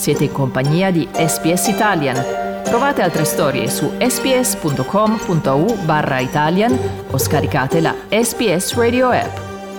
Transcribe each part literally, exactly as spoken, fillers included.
Siete in compagnia di S B S Italian. Trovate altre storie su sbs.com.au barra Italian o scaricate la S B S Radio app.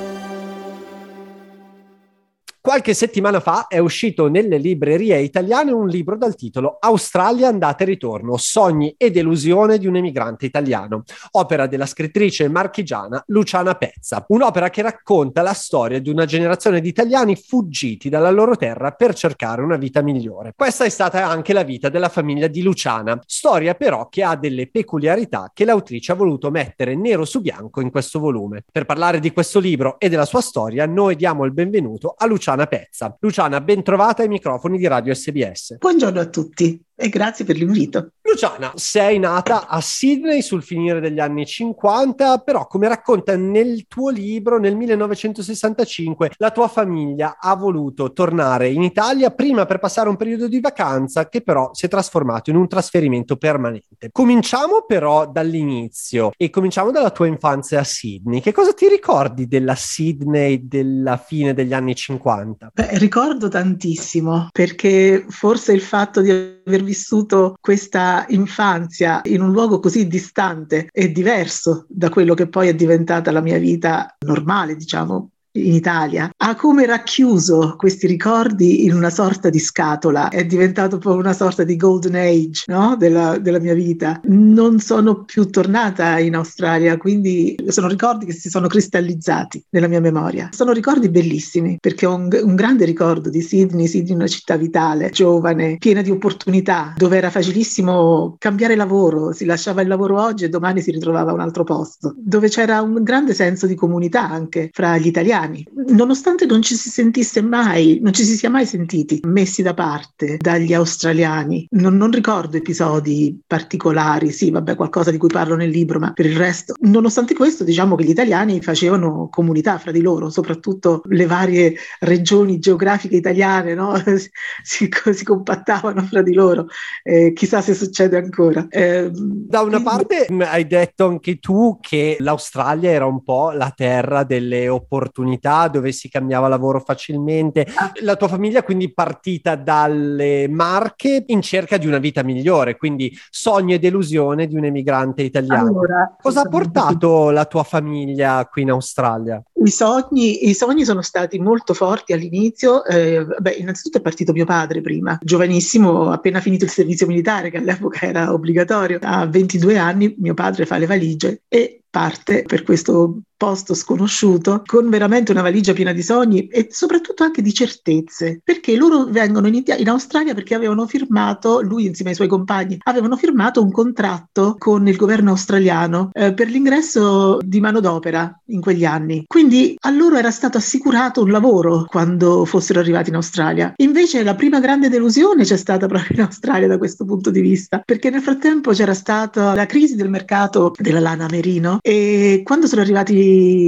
Qualche settimana fa è uscito nelle librerie italiane un libro dal titolo Australia andata e ritorno, sogni e delusione di un emigrante italiano, opera della scrittrice marchigiana Luciana Pezza, un'opera che racconta la storia di una generazione di italiani fuggiti dalla loro terra per cercare una vita migliore. Questa è stata anche la vita della famiglia di Luciana, storia però che ha delle peculiarità che l'autrice ha voluto mettere nero su bianco in questo volume. Per parlare di questo libro e della sua storia, noi diamo il benvenuto a Luciana Pezza. Luciana, ben trovata ai microfoni di Radio S B S. Buongiorno a tutti e grazie per l'invito. Luciana, sei nata a Sydney sul finire degli anni cinquanta, però come racconta nel tuo libro, nel millenovecentosessantacinque la tua famiglia ha voluto tornare in Italia prima per passare un periodo di vacanza che però si è trasformato in un trasferimento permanente. Cominciamo però dall'inizio e cominciamo dalla tua infanzia a Sydney. Che cosa ti ricordi della Sydney della fine degli anni cinquanta? Beh, ricordo tantissimo, perché forse il fatto di aver vissuto questa infanzia in un luogo così distante e diverso da quello che poi è diventata la mia vita normale, diciamo, in Italia, ha come racchiuso questi ricordi in una sorta di scatola. È diventato poi una sorta di golden age, no? della, della mia vita. Non sono più tornata in Australia, quindi sono ricordi che si sono cristallizzati nella mia memoria. Sono ricordi bellissimi, perché ho un, un grande ricordo di Sydney, Sydney una città vitale, giovane, piena di opportunità, dove era facilissimo cambiare lavoro, si lasciava il lavoro oggi e domani si ritrovava a un altro posto, dove c'era un grande senso di comunità anche fra gli italiani. Nonostante non ci si sentisse mai, non ci si sia mai sentiti messi da parte dagli australiani. Non, non ricordo episodi particolari, sì, vabbè, qualcosa di cui parlo nel libro, ma per il resto, nonostante questo, diciamo che gli italiani facevano comunità fra di loro, soprattutto le varie regioni geografiche italiane, no? si, si compattavano fra di loro. Eh, chissà se succede ancora. Eh, da una quindi... parte hai detto anche tu che l'Australia era un po' la terra delle opportunità, dove si cambiava lavoro facilmente. La tua famiglia quindi partita dalle Marche in cerca di una vita migliore, quindi sogno e delusione di un emigrante italiano. Allora, cosa ha portato la tua famiglia qui in Australia? I sogni, i sogni sono stati molto forti all'inizio. Eh, beh, innanzitutto è partito mio padre prima, giovanissimo, appena finito il servizio militare, che all'epoca era obbligatorio. A ventidue anni mio padre fa le valigie e parte per questo posto sconosciuto con veramente una valigia piena di sogni e soprattutto anche di certezze, perché loro vengono in, in Australia perché avevano firmato, lui insieme ai suoi compagni, avevano firmato un contratto con il governo australiano eh, per l'ingresso di manodopera in quegli anni. Quindi a loro era stato assicurato un lavoro quando fossero arrivati in Australia. Invece la prima grande delusione c'è stata proprio in Australia da questo punto di vista, perché nel frattempo c'era stata la crisi del mercato della lana merino e quando sono arrivati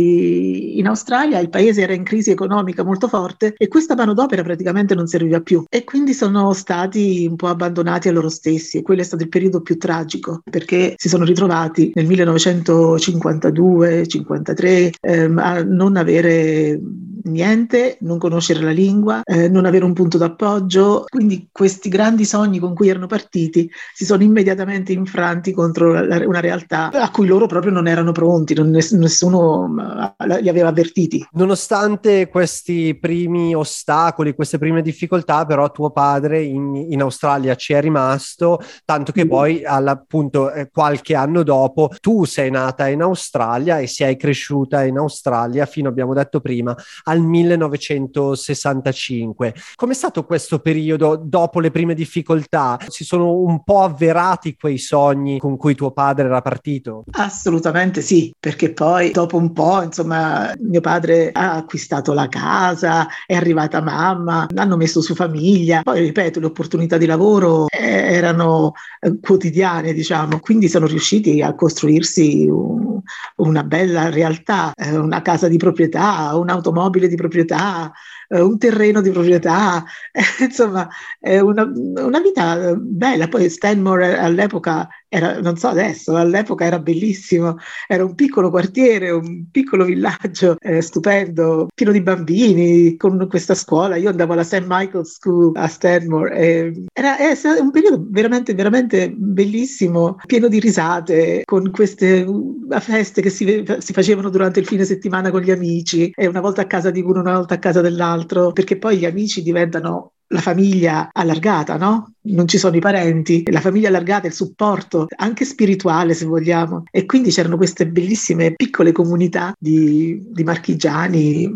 in Australia il paese era in crisi economica molto forte e questa manodopera praticamente non serviva più e quindi sono stati un po' abbandonati a loro stessi e quello è stato il periodo più tragico, perché si sono ritrovati nel millenovecentocinquantadue cinquantatré ehm, a non avere niente, non conoscere la lingua, eh, non avere un punto d'appoggio, quindi questi grandi sogni con cui erano partiti si sono immediatamente infranti contro la, una realtà a cui loro proprio non erano pronti, non, nessuno li aveva avvertiti. Nonostante questi primi ostacoli, queste prime difficoltà, però tuo padre in, in Australia ci è rimasto, tanto che mm. poi all'appunto eh, qualche anno dopo tu sei nata in Australia e sei cresciuta in Australia fino, abbiamo detto prima, al millenovecentosessantacinque. Com'è stato questo periodo dopo le prime difficoltà? Si sono un po' avverati quei sogni con cui tuo padre era partito? Assolutamente sì, perché poi dopo un po', insomma, mio padre ha acquistato la casa, è arrivata mamma, hanno messo su famiglia, poi ripeto, le opportunità di lavoro erano quotidiane, diciamo, quindi sono riusciti a costruirsi un, una bella realtà, una casa di proprietà, un'automobile di proprietà, un terreno di proprietà, insomma è una, una vita bella. Poi Stanmore all'epoca era, non so adesso, all'epoca era bellissimo, era un piccolo quartiere, un piccolo villaggio eh, stupendo, pieno di bambini, con questa scuola. Io andavo alla Saint Michael's School a Stanmore, e era, era un periodo veramente, veramente bellissimo, pieno di risate, con queste feste che si, si facevano durante il fine settimana con gli amici, e una volta a casa di uno, una volta a casa dell'altro, perché poi gli amici diventano la famiglia allargata, no? Non ci sono i parenti, la famiglia allargata, il supporto anche spirituale, se vogliamo, e quindi c'erano queste bellissime piccole comunità di, di marchigiani,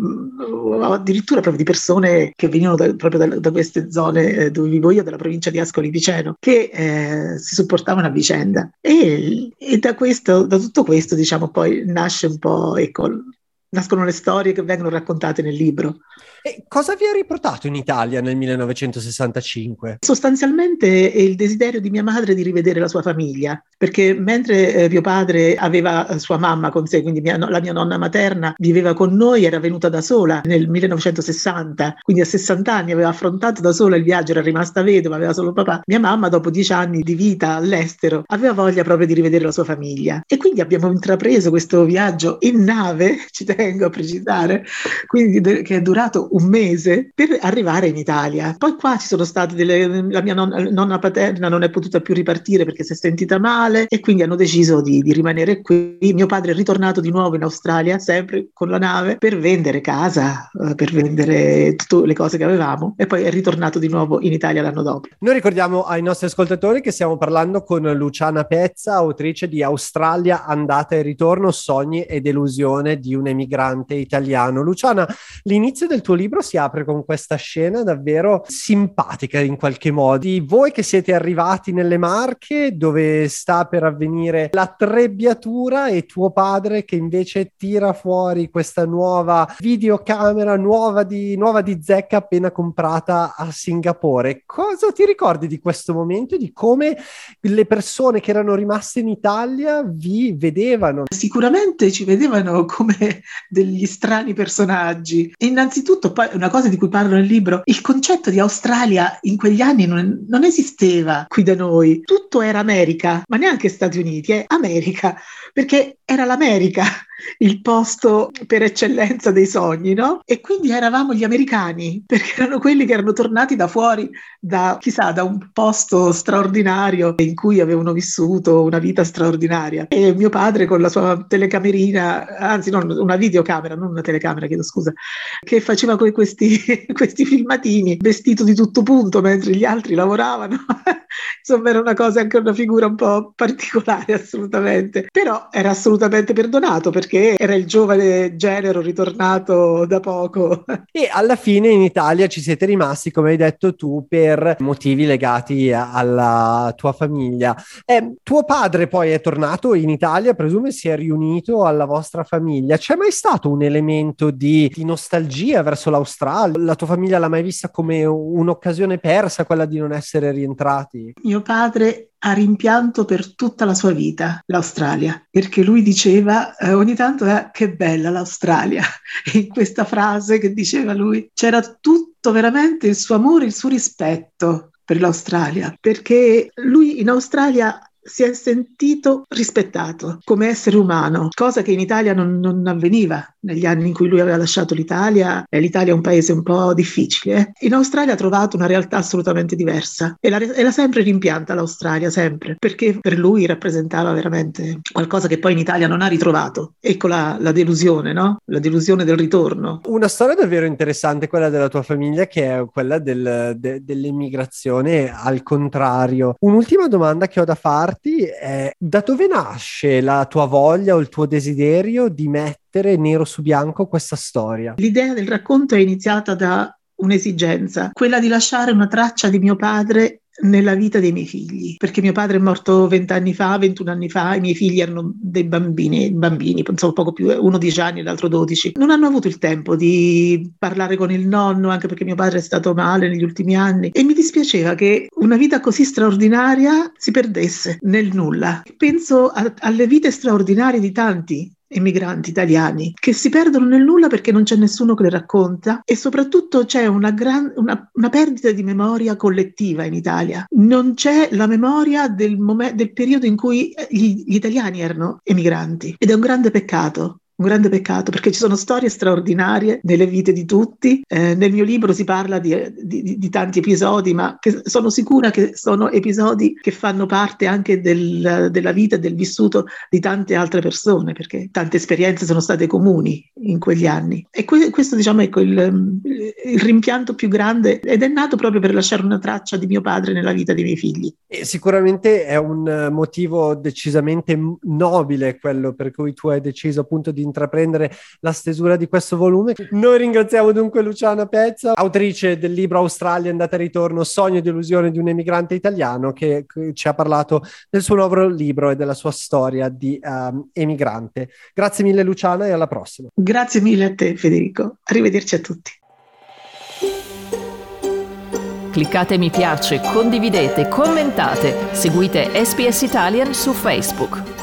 o addirittura proprio di persone che venivano da, proprio da, da queste zone dove vivo io, della provincia di Ascoli Piceno, che eh, si supportavano a vicenda, e, e da questo, da tutto questo, diciamo, poi nasce un po', ecco, nascono le storie che vengono raccontate nel libro. E cosa vi ha riportato in Italia nel millenovecentosessantacinque? Sostanzialmente è il desiderio di mia madre di rivedere la sua famiglia, perché mentre eh, mio padre aveva sua mamma con sé, quindi mia, la mia nonna materna viveva con noi, era venuta da sola nel millenovecentosessanta, quindi a sessanta anni aveva affrontato da sola il viaggio, era rimasta vedova, aveva solo papà. Mia mamma, dopo dieci anni di vita all'estero, aveva voglia proprio di rivedere la sua famiglia, e quindi abbiamo intrapreso questo viaggio in nave, ci tengo a precisare, quindi de- che è durato un mese per arrivare in Italia. Poi qua ci sono state delle, la mia nonna, nonna paterna non è potuta più ripartire perché si è sentita male, e quindi hanno deciso di, di rimanere qui. Mio padre è ritornato di nuovo in Australia, sempre con la nave, per vendere casa, per vendere tutte le cose che avevamo, e poi è ritornato di nuovo in Italia l'anno dopo. Noi ricordiamo ai nostri ascoltatori che stiamo parlando con Luciana Pezza, autrice di Australia, andata e ritorno, sogni e delusione di un emigrante italiano. Luciana, l'inizio del tuo libro si apre con questa scena davvero simpatica in qualche modo. Voi che siete arrivati nelle Marche, dove sta per avvenire la trebbiatura, e tuo padre che invece tira fuori questa nuova videocamera, nuova di, nuova di zecca, appena comprata a Singapore. Cosa ti ricordi di questo momento e di come le persone che erano rimaste in Italia vi vedevano? Sicuramente ci vedevano come degli strani personaggi. Innanzitutto, poi una cosa di cui parlo nel libro, il concetto di Australia in quegli anni non, non esisteva qui da noi. Tutto era America, ma neanche Stati Uniti, è America, perché era l'America il posto per eccellenza dei sogni, no? E quindi eravamo gli americani, perché erano quelli che erano tornati da fuori, da chissà, da un posto straordinario in cui avevano vissuto una vita straordinaria. E mio padre con la sua telecamerina, anzi non una videocamera, non una telecamera, chiedo scusa, che faceva que- questi, questi filmatini vestito di tutto punto mentre gli altri lavoravano. Insomma, era una cosa, anche una figura un po' particolare, assolutamente. Però era assolutamente perdonato, perché era il giovane genero ritornato da poco. E alla fine in Italia ci siete rimasti, come hai detto tu, per motivi legati a- alla tua famiglia. Eh, tuo padre poi è tornato in Italia, presumo si è riunito alla vostra famiglia. C'è mai stato un elemento di, di nostalgia verso l'Australia? La tua famiglia l'ha mai vista come un'occasione persa, quella di non essere rientrati? Mio padre ha rimpianto per tutta la sua vita l'Australia, perché lui diceva eh, ogni tanto eh, che bella l'Australia, e in questa frase che diceva lui c'era tutto, veramente il suo amore, il suo rispetto per l'Australia, perché lui in Australia si è sentito rispettato come essere umano, cosa che in Italia non, non avveniva negli anni in cui lui aveva lasciato l'Italia. E l'Italia è un paese un po' difficile. In Australia ha trovato una realtà assolutamente diversa, e l'ha, e l'ha sempre rimpianta l'Australia, sempre, perché per lui rappresentava veramente qualcosa che poi in Italia non ha ritrovato. Ecco la, la delusione, no? La delusione del ritorno. Una storia davvero interessante, quella della tua famiglia, che è quella del, de, dell'emigrazione al contrario. Un'ultima domanda che ho da farti è: da dove nasce la tua voglia o il tuo desiderio di mettere nero su bianco questa storia? L'idea del racconto è iniziata da un'esigenza, quella di lasciare una traccia di mio padre nella vita dei miei figli, perché mio padre è morto vent'anni fa, ventuno anni fa, i miei figli erano dei bambini, bambini, insomma poco più, uno dieci anni e l'altro dodici. Non hanno avuto il tempo di parlare con il nonno, anche perché mio padre è stato male negli ultimi anni, e mi dispiaceva che una vita così straordinaria si perdesse nel nulla. Penso a, alle vite straordinarie di tanti emigranti italiani che si perdono nel nulla perché non c'è nessuno che le racconta, e soprattutto c'è una, gran, una, una perdita di memoria collettiva in Italia. Non c'è la memoria del, momen- del periodo in cui gli, gli italiani erano emigranti, ed è un grande peccato. Un grande peccato, perché ci sono storie straordinarie nelle vite di tutti. Eh, nel mio libro si parla di, di, di tanti episodi, ma che sono sicura che sono episodi che fanno parte anche del, della vita e del vissuto di tante altre persone, perché tante esperienze sono state comuni in quegli anni. E que- questo, diciamo, ecco il, il rimpianto più grande, ed è nato proprio per lasciare una traccia di mio padre nella vita dei miei figli. E sicuramente è un motivo decisamente nobile quello per cui tu hai deciso appunto di intraprendere la stesura di questo volume. Noi ringraziamo dunque Luciana Pezza, autrice del libro Australia andata e ritorno, sogno e delusione di un emigrante italiano, che, che ci ha parlato del suo nuovo libro e della sua storia di um, emigrante. Grazie mille Luciana e alla prossima. Grazie mille a te Federico, arrivederci a tutti. Cliccate mi piace, condividete, commentate, seguite S B S Italian su Facebook.